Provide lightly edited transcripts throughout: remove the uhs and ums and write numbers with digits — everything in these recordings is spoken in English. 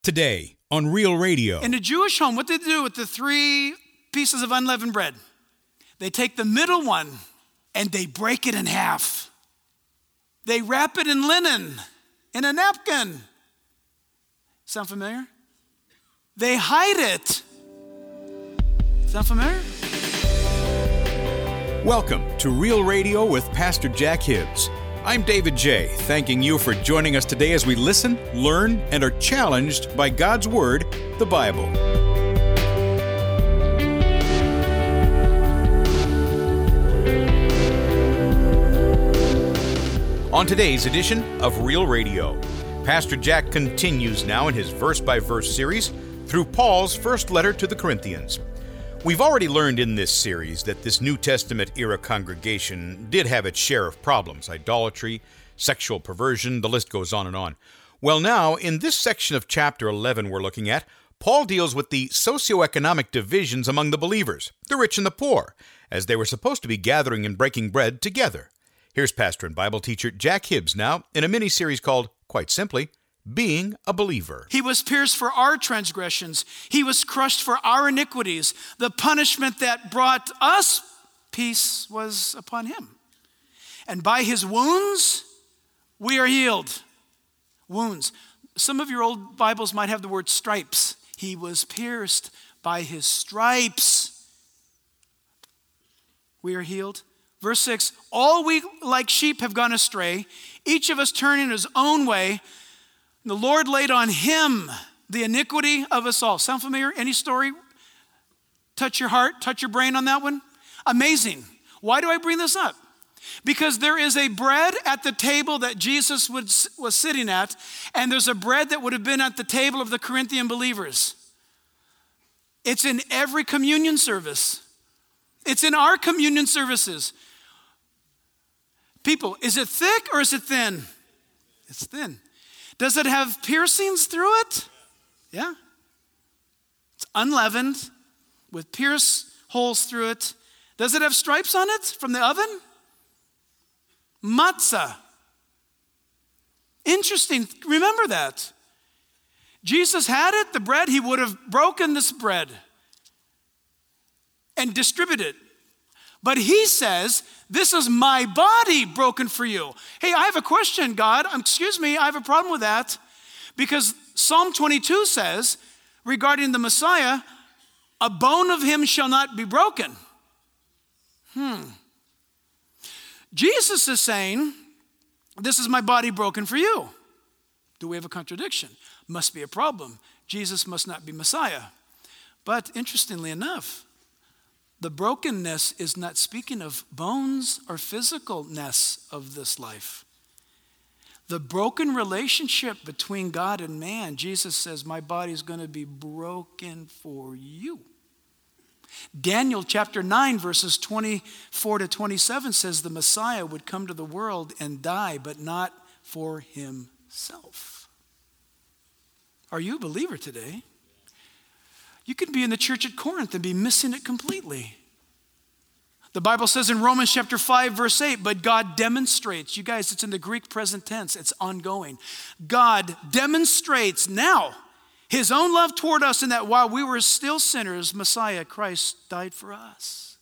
Today on Real Radio. In a Jewish home, what did they do with the 3 pieces of unleavened bread? They take the middle one and they break it in half. They wrap it in linen, in a napkin. Sound familiar? They hide it. Sound familiar? Welcome to Real Radio with Pastor Jack Hibbs. I'm David J., thanking you for joining us today as we listen, learn, and are challenged by God's Word, the Bible. On today's edition of Real Radio, Pastor Jack continues now in his verse-by-verse series through Paul's first letter to the Corinthians. We've already learned in this series that this New Testament era congregation did have its share of problems: idolatry, sexual perversion, the list goes on and on. Well, now, in this section of chapter 11 we're looking at, Paul deals with the socioeconomic divisions among the believers, the rich and the poor, as they were supposed to be gathering and breaking bread together. Here's pastor and Bible teacher Jack Hibbs now in a mini-series called, quite simply, Being a Believer. He was pierced for our transgressions. He was crushed for our iniquities. The punishment that brought us peace was upon him. And by his wounds, we are healed. Wounds. Some of your old Bibles might have the word stripes. He was pierced by his stripes. We are healed. Verse 6, all we like sheep have gone astray, each of us turning his own way. The Lord laid on him the iniquity of us all. Sound familiar? Any story? Touch your heart, touch your brain on that one? Amazing. Why do I bring this up? Because there is a bread at the table that Jesus was sitting at, and there's a bread that would have been at the table of the Corinthian believers. It's in every communion service. It's in our communion services. People, is it thick or is it thin? It's thin. Does it have piercings through it? Yeah. It's unleavened with pierce holes through it. Does it have stripes on it from the oven? Matzah. Interesting. Remember that. Jesus had it, the bread. He would have broken this bread and distributed it. But he says, this is my body broken for you. Hey, I have a question, God. Excuse me, I have a problem with that. Because Psalm 22 says, regarding the Messiah, a bone of him shall not be broken. Jesus is saying, this is my body broken for you. Do we have a contradiction? Must be a problem. Jesus must not be Messiah. But interestingly enough, the brokenness is not speaking of bones or physicalness of this life. The broken relationship between God and man, Jesus says, my body is going to be broken for you. Daniel chapter 9, verses 24 to 27 says the Messiah would come to the world and die, but not for himself. Are you a believer today? You could be in the church at Corinth and be missing it completely. The Bible says in Romans chapter 5, verse 8, but God demonstrates, you guys, it's in the Greek present tense, it's ongoing. God demonstrates now his own love toward us in that while we were still sinners, Messiah, Christ, died for us.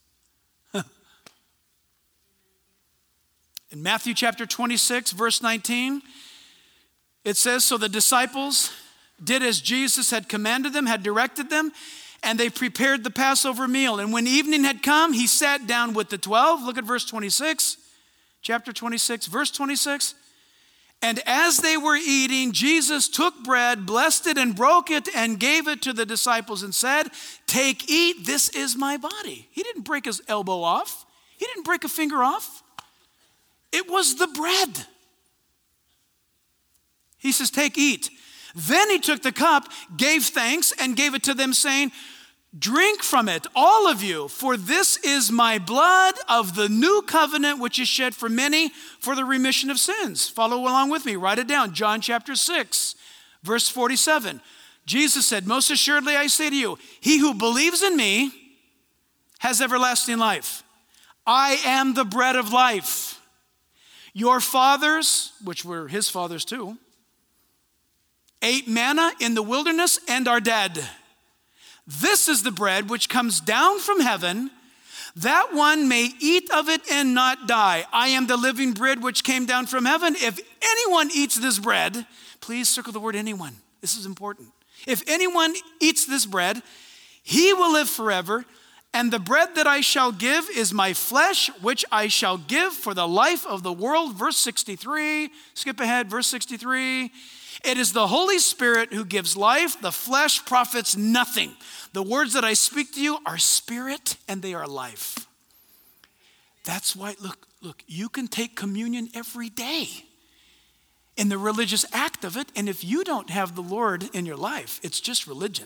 In Matthew chapter 26, verse 19, it says, so the disciples did as Jesus had commanded them, had directed them, and they prepared the Passover meal. And when evening had come, he sat down with the 12. Look at verse 26, chapter 26, verse 26. And as they were eating, Jesus took bread, blessed it, and broke it, and gave it to the disciples and said, take, eat, this is my body. He didn't break his elbow off. He didn't break a finger off. It was the bread. He says, take, eat. Then he took the cup, gave thanks, and gave it to them, saying, drink from it, all of you, for this is my blood of the new covenant, which is shed for many for the remission of sins. Follow along with me. Write it down. John chapter 6, verse 47. Jesus said, most assuredly I say to you, he who believes in me has everlasting life. I am the bread of life. Your fathers, which were his fathers too, ate manna in the wilderness and are dead. This is the bread which comes down from heaven, that one may eat of it and not die. I am the living bread which came down from heaven. If anyone eats this bread, please circle the word anyone. This is important. If anyone eats this bread, he will live forever. And the bread that I shall give is my flesh, which I shall give for the life of the world. Verse 63, skip ahead, verse 63. It is the Holy Spirit who gives life. The flesh profits nothing. The words that I speak to you are spirit and they are life. That's why, look, you can take communion every day in the religious act of it. And if you don't have the Lord in your life, it's just religion.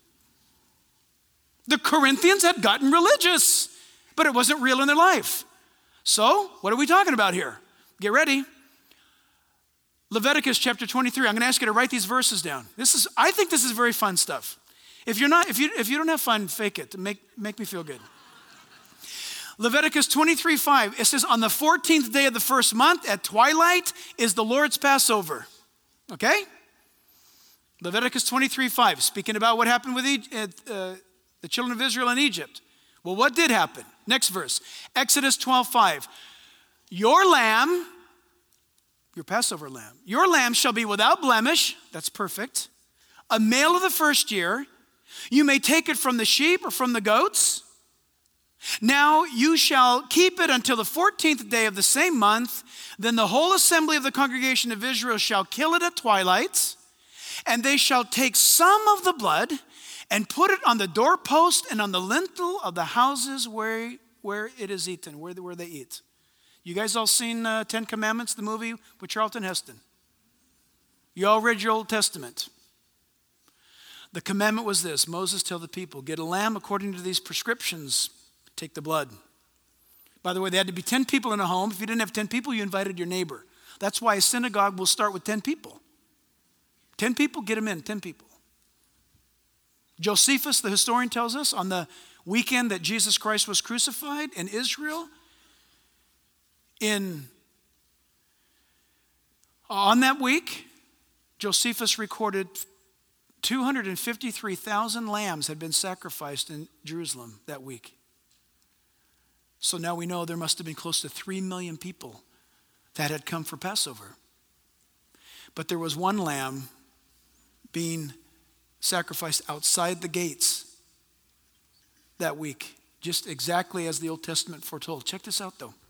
The Corinthians had gotten religious, but it wasn't real in their life. So, what are we talking about here? Get ready. Leviticus chapter 23. I'm going to ask you to write these verses down. I think this is very fun stuff. If you don't have fun, fake it to make me feel good. Leviticus 23:5. It says, on the 14th day of the first month at twilight is the Lord's Passover. Okay? Leviticus 23:5. Speaking about what happened with the children of Israel in Egypt. Well, what did happen? Next verse. Exodus 12:5. Your lamb, your Passover lamb, your lamb shall be without blemish. That's perfect. A male of the first year. You may take it from the sheep or from the goats. Now you shall keep it until the 14th day of the same month. Then the whole assembly of the congregation of Israel shall kill it at twilight. And they shall take some of the blood and put it on the doorpost and on the lintel of the houses where it is eaten, where they eat. You guys all seen Ten Commandments, the movie with Charlton Heston? You all read your Old Testament. The commandment was this: Moses tell the people, get a lamb according to these prescriptions, take the blood. By the way, there had to be 10 people in a home. If you didn't have 10 people, you invited your neighbor. That's why a synagogue will start with 10 people. 10 people, get them in, 10 people. Josephus, the historian, tells us on the weekend that Jesus Christ was crucified in Israel, on that week, Josephus recorded 253,000 lambs had been sacrificed in Jerusalem that week. So now we know there must have been close to 3 million people that had come for Passover. But there was one lamb being sacrificed outside the gates that week, just exactly as the Old Testament foretold. Check this out, though.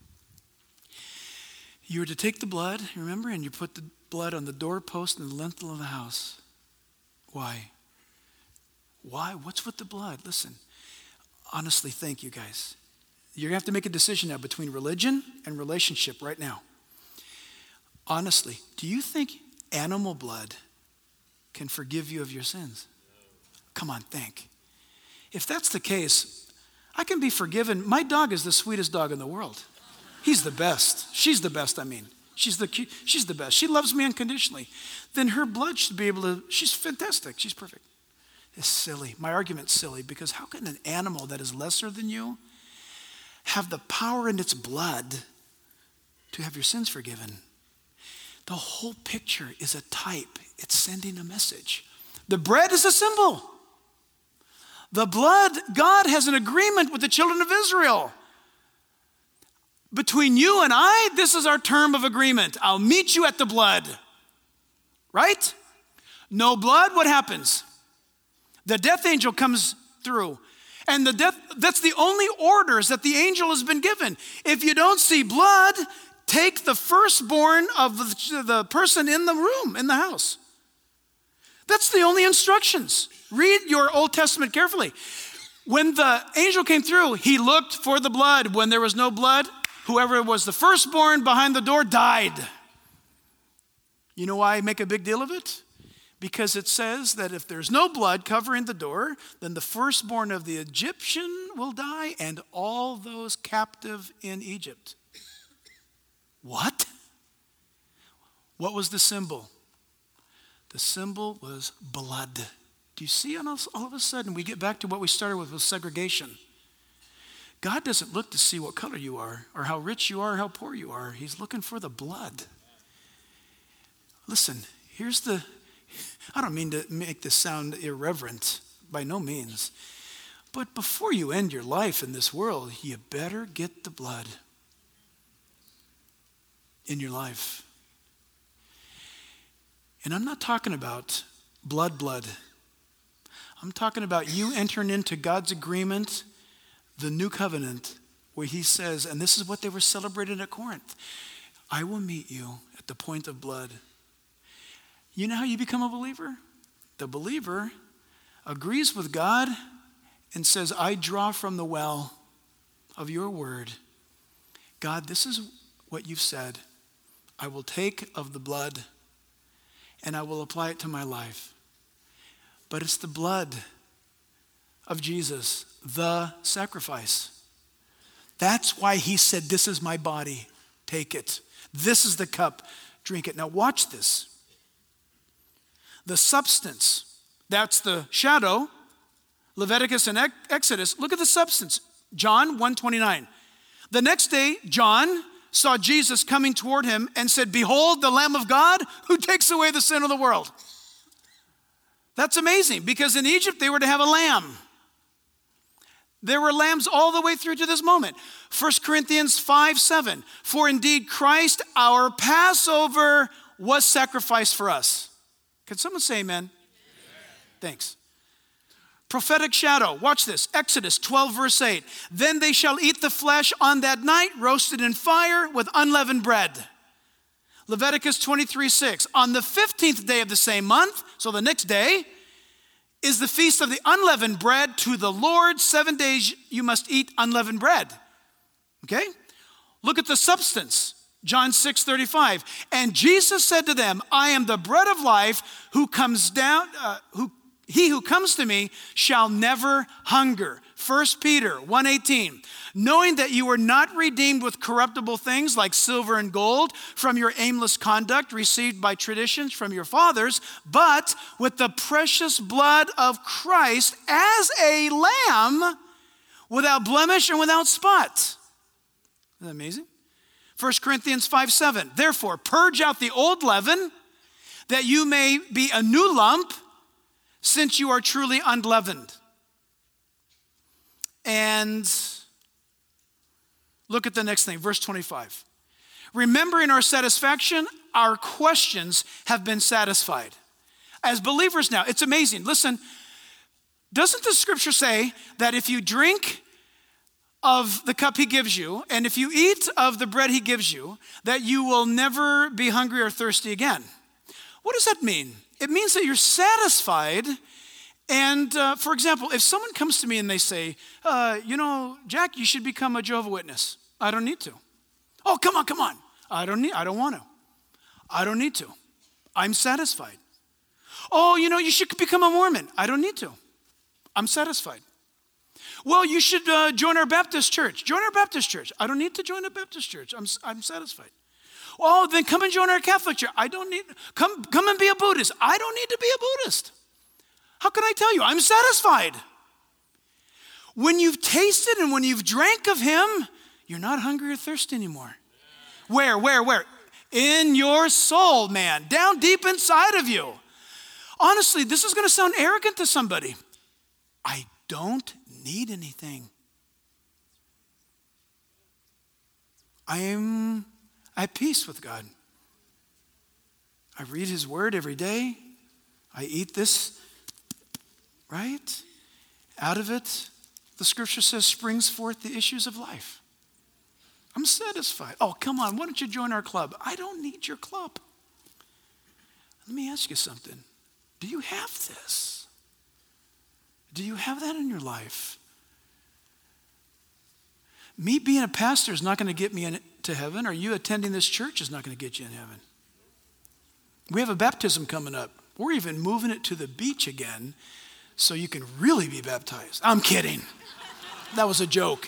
You were to take the blood, remember, and you put the blood on the doorpost and the lintel of the house. Why? Why? What's with the blood? Listen, honestly, thank you guys. You're going to have to make a decision now between religion and relationship right now. Honestly, do you think animal blood can forgive you of your sins? Come on, think. If that's the case, I can be forgiven. My dog is the sweetest dog in the world. He's the best. She's the best, I mean. She's the best. She loves me unconditionally. Then her blood should be able to, she's fantastic. She's perfect. It's silly. My argument's silly because how can an animal that is lesser than you have the power in its blood to have your sins forgiven? The whole picture is a type. It's sending a message. The bread is a symbol. The blood, God has an agreement with the children of Israel. Between you and I, this is our term of agreement. I'll meet you at the blood. Right? No blood, what happens? The death angel comes through. And that's the only orders that the angel has been given. If you don't see blood, take the firstborn of the person in the room, in the house. That's the only instructions. Read your Old Testament carefully. When the angel came through, he looked for the blood. When there was no blood, whoever was the firstborn behind the door died. You know why I make a big deal of it? Because it says that if there's no blood covering the door, then the firstborn of the Egyptian will die and all those captive in Egypt. What? What was the symbol? The symbol was blood. Do you see all of a sudden we get back to what we started with segregation? God doesn't look to see what color you are or how rich you are or how poor you are. He's looking for the blood. Listen, here's the I don't mean to make this sound irreverent, by no means. But before you end your life in this world, you better get the blood in your life. And I'm not talking about blood. I'm talking about you entering into God's agreement, the new covenant, where he says, and this is what they were celebrating at Corinth, I will meet you at the point of blood. You know how you become a believer? The believer agrees with God and says, I draw from the well of your word. God, this is what you've said. I will take of the blood and I will apply it to my life. But it's the blood of Jesus, the sacrifice. That's why he said, this is my body, take it. This is the cup, drink it. Now watch this. The substance, that's the shadow, Leviticus and Exodus. Look at the substance, John 1:29. The next day, John saw Jesus coming toward him and said, behold, the Lamb of God who takes away the sin of the world. That's amazing, because in Egypt they were to have a lamb. There were lambs all the way through to this moment. 1 Corinthians 5:7. For indeed Christ, our Passover, was sacrificed for us. Can someone say amen? Amen. Thanks. Prophetic shadow. Watch this. Exodus 12 verse 8. Then they shall eat the flesh on that night, roasted in fire with unleavened bread. Leviticus 23:6. On the 15th day of the same month, so the next day, is the feast of the unleavened bread to the Lord. 7 days you must eat unleavened bread. Okay? Look at the substance. John 6:35. And Jesus said to them, I am the bread of life. He who comes to me shall never hunger. 1 Peter 1:18. Knowing that you were not redeemed with corruptible things like silver and gold from your aimless conduct received by traditions from your fathers, but with the precious blood of Christ as a lamb without blemish and without spot. Isn't that amazing? 1 Corinthians 5:7. Therefore, purge out the old leaven that you may be a new lump, since you are truly unleavened. And look at the next thing, verse 25. Remembering our satisfaction, our questions have been satisfied. As believers now, it's amazing. Listen, doesn't the scripture say that if you drink of the cup he gives you, and if you eat of the bread he gives you, that you will never be hungry or thirsty again? What does that mean? It means that you're satisfied. And for example, if someone comes to me and they say, Jack, you should become a Jehovah's Witness. I don't need to. Oh, come on. I don't want to. I don't need to. I'm satisfied. Oh, you should become a Mormon. I don't need to. I'm satisfied. Well, you should join our Baptist church. Join our Baptist church. I don't need to join a Baptist church. I'm satisfied. Oh, then come and join our Catholic church. I don't need, come and be a Buddhist. I don't need to be a Buddhist. How can I tell you? I'm satisfied. When you've tasted and when you've drank of him, you're not hungry or thirsty anymore. Where? In your soul, man. Down deep inside of you. Honestly, this is going to sound arrogant to somebody. I don't need anything. I am at peace with God. I read his word every day. I eat this, right? Out of it, the scripture says, springs forth the issues of life. I'm satisfied. Oh, come on, why don't you join our club? I don't need your club. Let me ask you something. Do you have this? Do you have that in your life? Me being a pastor is not going to get me into heaven, or you attending this church is not going to get you in heaven. We have a baptism coming up. We're even moving it to the beach again so you can really be baptized. I'm kidding. That was a joke.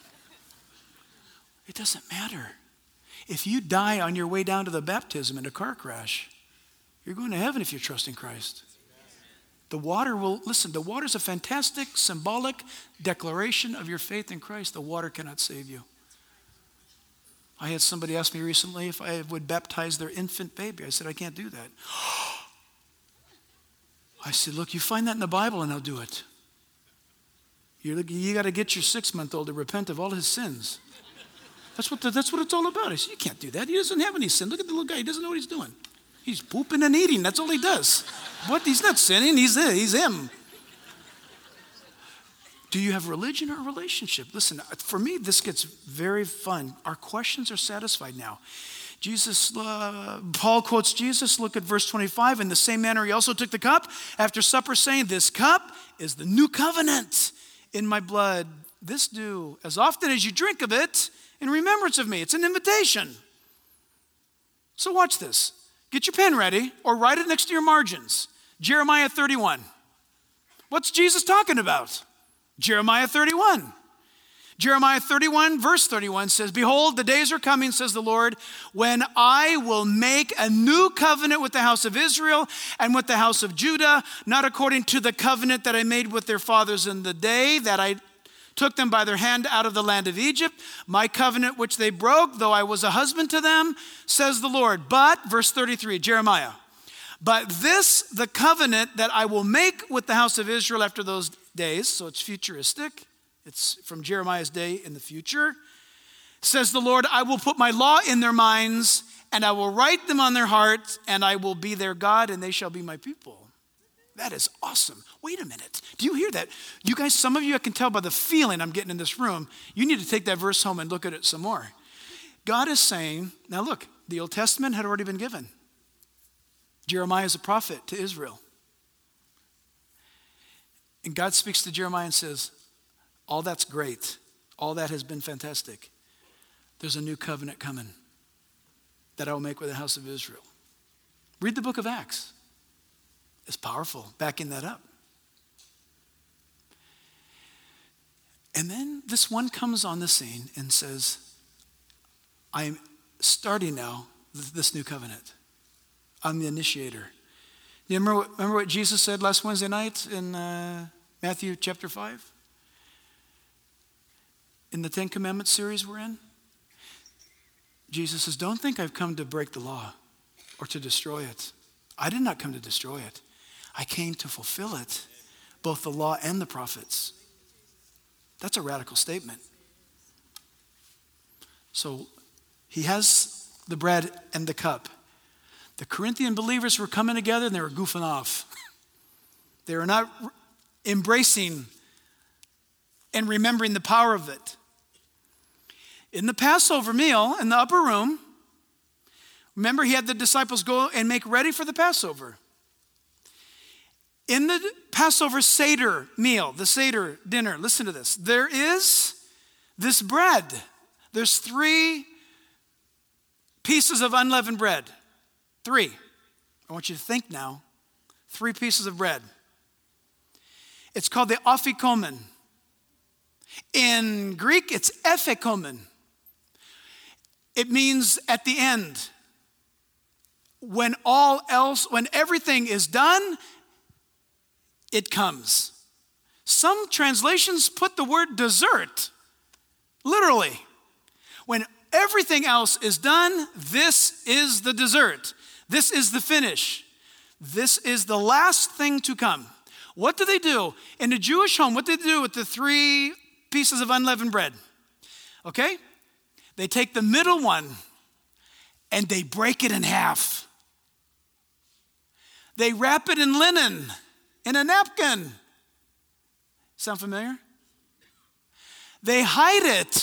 It doesn't matter. If you die on your way down to the baptism in a car crash, you're going to heaven if you trust in Christ. The water the water's a fantastic, symbolic declaration of your faith in Christ. The water cannot save you. I had somebody ask me recently if I would baptize their infant baby. I said, I can't do that. I said, look, you find that in the Bible and I'll do it. You got to get your 6-month-old to repent of all his sins. That's what it's all about. I said, you can't do that. He doesn't have any sin. Look at the little guy. He doesn't know what he's doing. He's pooping and eating. That's all he does. What? He's not sinning. He's him. Do you have religion or a relationship? Listen, for me, this gets very fun. Our questions are satisfied now. Paul quotes Jesus. Look at verse 25. In the same manner, he also took the cup after supper, saying, this cup is the new covenant in my blood. This do as often as you drink of it in remembrance of me. It's an invitation. So watch this. Get your pen ready or write it next to your margins. Jeremiah 31. What's Jesus talking about? Jeremiah 31. Jeremiah 31, verse 31 says, behold, the days are coming, says the Lord, when I will make a new covenant with the house of Israel and with the house of Judah, not according to the covenant that I made with their fathers in the day that I took them by their hand out of the land of Egypt, my covenant which they broke, though I was a husband to them, says the Lord. But, verse 33, Jeremiah, but this, the covenant that I will make with the house of Israel after those days, so it's futuristic, it's from Jeremiah's day in the future, says the Lord, I will put my law in their minds, and I will write them on their hearts, and I will be their God, and they shall be my people. That is awesome. Wait a minute. Do you hear that? You guys, some of you, I can tell by the feeling I'm getting in this room, you need to take that verse home and look at it some more. God is saying, now look, the Old Testament had already been given. Jeremiah is a prophet to Israel. And God speaks to Jeremiah and says, all that's great. All that has been fantastic. There's a new covenant coming that I will make with the house of Israel. Read the book of Acts. It's powerful, backing that up. And then this one comes on the scene and says, I'm starting now this new covenant. I'm the initiator. You remember what Jesus said last Wednesday night in Matthew chapter 5? In the 10 Commandments series we're in? Jesus says, don't think I've come to break the law or to destroy it. I did not come to destroy it. I came to fulfill it, both the law and the prophets. That's a radical statement. So he has the bread and the cup. The Corinthian believers were coming together and they were goofing off. They were not embracing and remembering the power of it. In the Passover meal in the upper room, remember he had the disciples go and make ready for the Passover. In the Passover Seder meal, the Seder dinner, listen to this. There is this bread. There's 3 pieces of unleavened bread. 3. I want you to think now. 3 pieces of bread. It's called the afikomen. In Greek, it's ephikomen. It means at the end. When everything is done, it comes. Some translations put the word dessert, literally. When everything else is done, this is the dessert. This is the finish. This is the last thing to come. What do they do? In a Jewish home, what do they do with the 3 pieces of unleavened bread? Okay? They take the middle one and they break it in half. They wrap it in linen, in a napkin. Sound familiar? They hide it.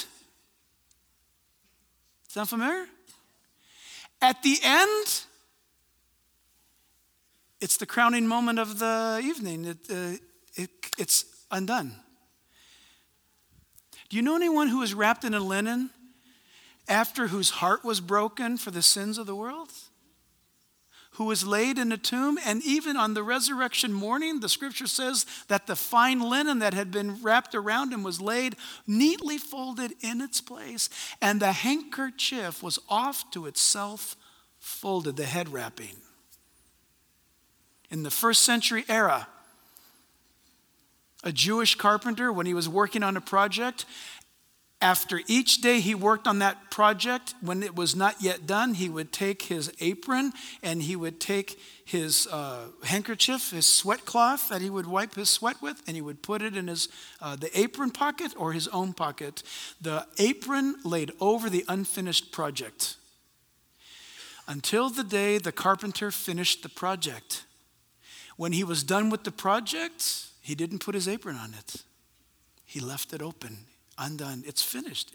Sound familiar? At the end, it's the crowning moment of the evening. It's undone. Do you know anyone who was wrapped in a linen after whose heart was broken for the sins of the world? Who was laid in a tomb, and even on the resurrection morning, the scripture says that the fine linen that had been wrapped around him was laid neatly folded in its place, and the handkerchief was off to itself folded, the head wrapping. In the 1st century era, a Jewish carpenter, when he was working on a project, After each day he worked on that project, when it was not yet done, he would take his apron and he would take his handkerchief, his sweat cloth that he would wipe his sweat with, and he would put it in his the apron pocket or his own pocket. The apron laid over the unfinished project until the day the carpenter finished the project. When he was done with the project, he didn't put his apron on it. He left it open. Undone. It's finished.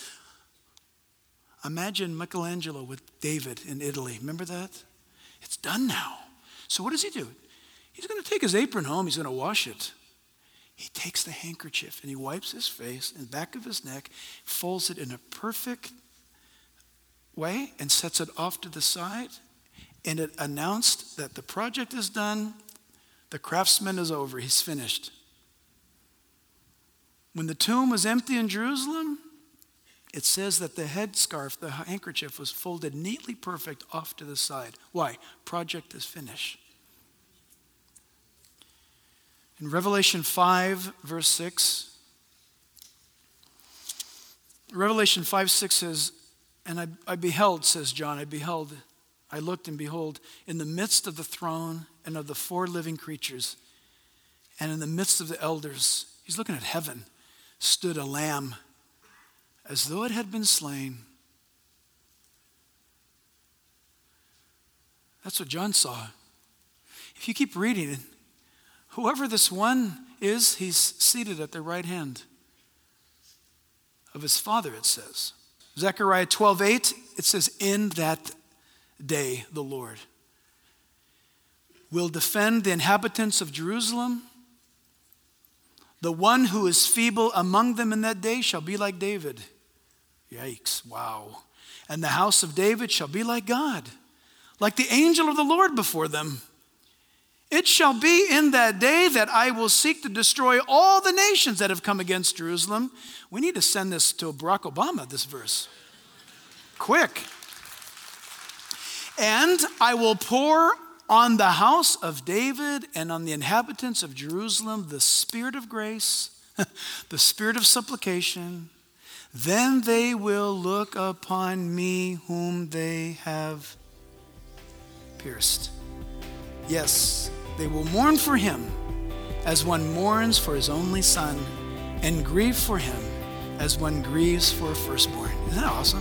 Imagine Michelangelo with David in Italy. Remember that? It's done now. So what does he do? He's going to take his apron home. He's going to wash it. He takes the handkerchief and he wipes his face and back of his neck, folds it in a perfect way and sets it off to the side. And it announced that the project is done. The craftsman is over. He's finished. When the tomb was empty in Jerusalem, it says that the headscarf, the handkerchief, was folded neatly perfect off to the side. Why? Project is finished. In Revelation 5, verse 6, Revelation 5:6 says, and I beheld, says John, I looked and behold, in the midst of the throne and of the 4 living creatures, and in the midst of the elders, he's looking at heaven, stood a lamb as though it had been slain. That's what John saw. If you keep reading it, whoever this one is, he's seated at the right hand of his Father, it says. Zechariah 12:8, it says, in that day the Lord will defend the inhabitants of Jerusalem. The one who is feeble among them in that day shall be like David. Yikes, wow. And the house of David shall be like God, like the angel of the Lord before them. It shall be in that day that I will seek to destroy all the nations that have come against Jerusalem. We need to send this to Barack Obama, this verse. Quick. And I will pour on the house of David and on the inhabitants of Jerusalem the spirit of grace, the spirit of supplication. Then they will look upon me whom they have pierced. Yes, they will mourn for him as one mourns for his only son, and grieve for him as one grieves for a firstborn. Isn't that awesome?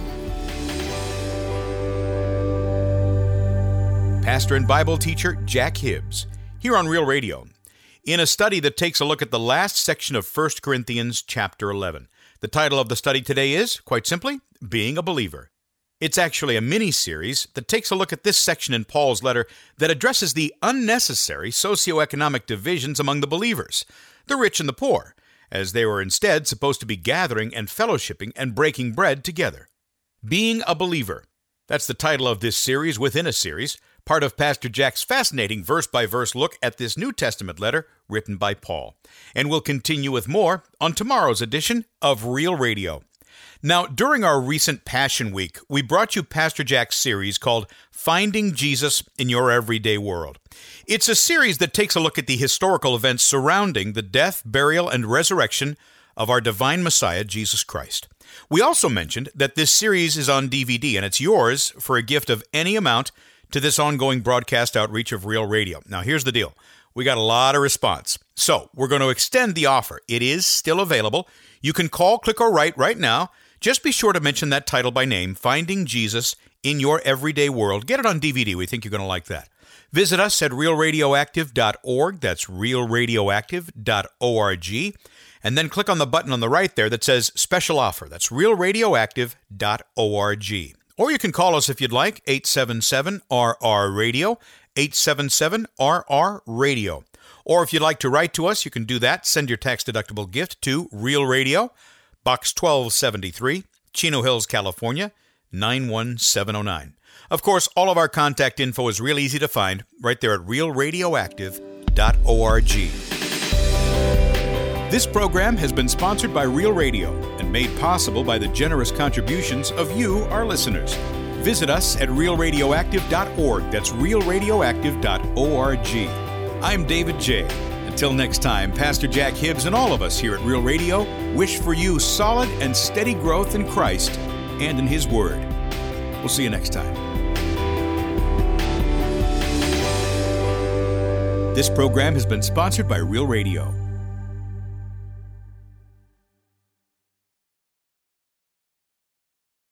Pastor and Bible teacher Jack Hibbs, here on Real Radio, in a study that takes a look at the last section of 1 Corinthians chapter 11. The title of the study today is, quite simply, Being a Believer. It's actually a mini-series that takes a look at this section in Paul's letter that addresses the unnecessary socioeconomic divisions among the believers, the rich and the poor, as they were instead supposed to be gathering and fellowshipping and breaking bread together. Being a Believer. That's the title of this series within a series, part of Pastor Jack's fascinating verse-by-verse look at this New Testament letter written by Paul. And we'll continue with more on tomorrow's edition of Real Radio. Now, during our recent Passion Week, we brought you Pastor Jack's series called Finding Jesus in Your Everyday World. It's a series that takes a look at the historical events surrounding the death, burial, and resurrection of our divine Messiah, Jesus Christ. We also mentioned that this series is on DVD, and it's yours for a gift of any amount to this ongoing broadcast outreach of Real Radio. Now, here's the deal. We got a lot of response, so we're going to extend the offer. It is still available. You can call, click, or write right now. Just be sure to mention that title by name, Finding Jesus in Your Everyday World. Get it on DVD. We think you're going to like that. Visit us at realradioactive.org. That's realradioactive.org. And then click on the button on the right there that says Special Offer. That's realradioactive.org. Or you can call us if you'd like, 877-RR-RADIO, 877-RR-RADIO. Or if you'd like to write to us, you can do that. Send your tax-deductible gift to Real Radio, Box 1273, Chino Hills, California, 91709. Of course, all of our contact info is real easy to find right there at realradioactive.org. This program has been sponsored by Real Radio and made possible by the generous contributions of you, our listeners. Visit us at realradioactive.org. That's realradioactive.org. I'm David J., and Till next time, Pastor Jack Hibbs and all of us here at Real Radio wish for you solid and steady growth in Christ and in His Word. We'll see you next time. This program has been sponsored by Real Radio.